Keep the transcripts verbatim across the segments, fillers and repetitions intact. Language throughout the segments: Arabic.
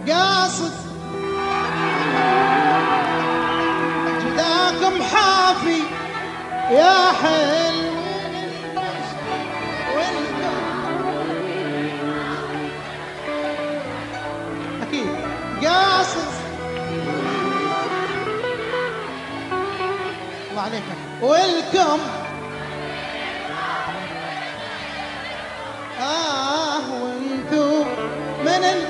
قاصد جداكم حافي يا حلو أكيد قاصد الله عليك والكم آه وانتو من ال...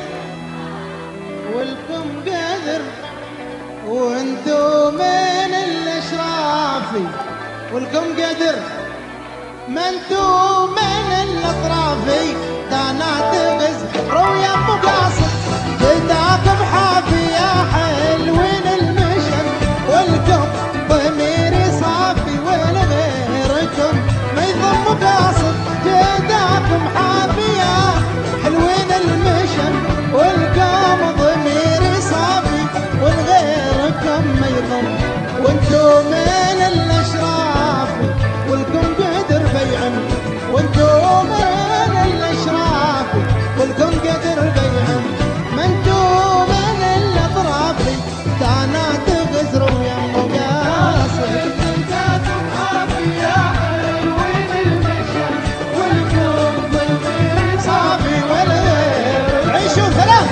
والكم قدر وانتو من الاشرافي والكم قدر ما انتو من الاطرافي دانا تغز رويا مقاصد جداكم حافي يا حلوين المشن والكم ضميري صافي والغيركم ما يضم مقاصد جداكم حافي يا حلوين المشن والكم ضميري صافي والغيركم ما يضم وانتو من الاشرافي والكم قدر بيعن وانتو من الاشرافي والكم قدر بيعن ما انتو من الاطرافي دانا تغزروا يا مقاصد جداكم حافي يا حلوين المشن والكم ضميري صافي والغير عيشوا ثلاث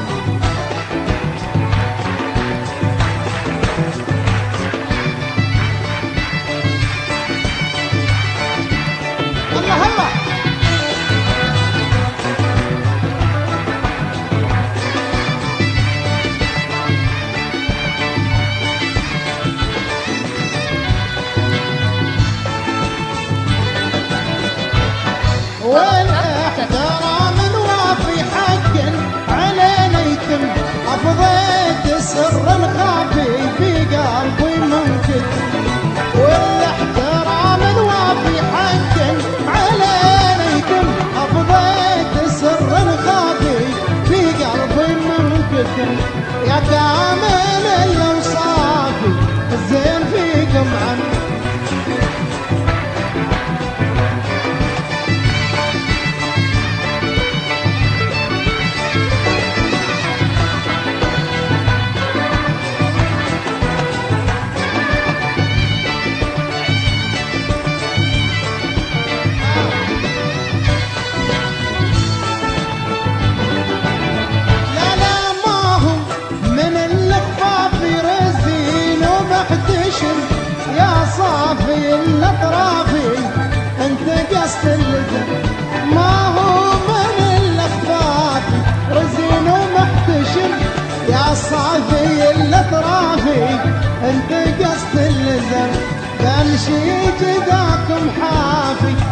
والاحترام الوافي حقا علينا يتم افضيت سر خافي في قلبي ممكن والاحترام الوافي حقا علينا يتم افضيت سر خافي في قلبي ممكن يا كامل الاوصافي الزين فيكم عن صافي الاطرافي انت قصد اللزم ما هو من الاخفافي رزين ومحتشم يا صافي الاطرافي انت قصد اللزم بمشي جداكم حافي